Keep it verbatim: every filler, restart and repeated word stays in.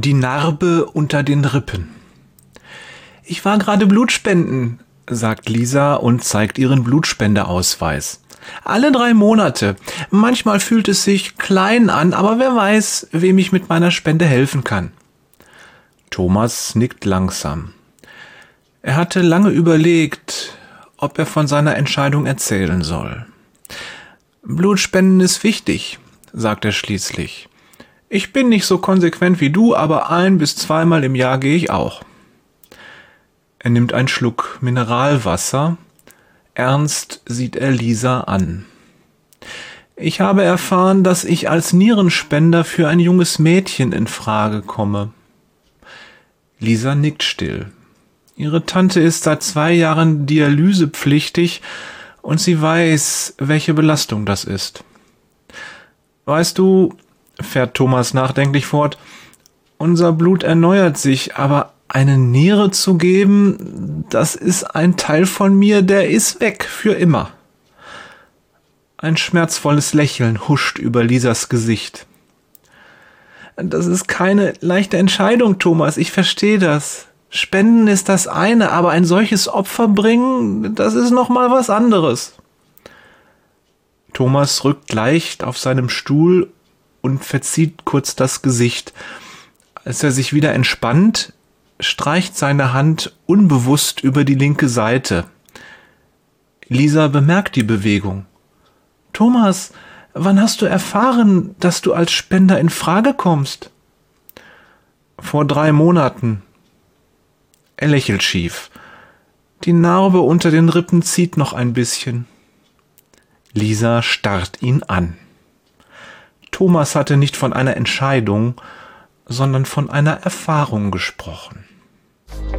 Die Narbe unter den Rippen. Ich war gerade Blutspenden, sagt Lisa und zeigt ihren Blutspendeausweis. Alle drei Monate. Manchmal fühlt es sich klein an, aber wer weiß, wem ich mit meiner Spende helfen kann. Thomas nickt langsam. Er hatte lange überlegt, ob er von seiner Entscheidung erzählen soll. Blutspenden ist wichtig, sagt er schließlich. Ich bin nicht so konsequent wie du, aber ein- bis zweimal im Jahr gehe ich auch. Er nimmt einen Schluck Mineralwasser. Ernst sieht er Lisa an. Ich habe erfahren, dass ich als Nierenspender für ein junges Mädchen in Frage komme. Lisa nickt still. Ihre Tante ist seit zwei Jahren dialysepflichtig und sie weiß, welche Belastung das ist. Weißt du, fährt Thomas nachdenklich fort, unser Blut erneuert sich, aber eine Niere zu geben, das ist ein Teil von mir, der ist weg für immer. Ein schmerzvolles Lächeln huscht über Lisas Gesicht. Das ist keine leichte Entscheidung, Thomas, ich verstehe das. Spenden ist das eine, aber ein solches Opfer bringen, das ist noch mal was anderes. Thomas rückt leicht auf seinem Stuhl und verzieht kurz das Gesicht. Als er sich wieder entspannt, streicht seine Hand unbewusst über die linke Seite. Lisa bemerkt die Bewegung. Thomas, wann hast du erfahren, dass du als Spender in Frage kommst? Vor drei Monaten. Er lächelt schief. Die Narbe unter den Rippen zieht noch ein bisschen. Lisa starrt ihn an. Thomas hatte nicht von einer Entscheidung, sondern von einer Erfahrung gesprochen.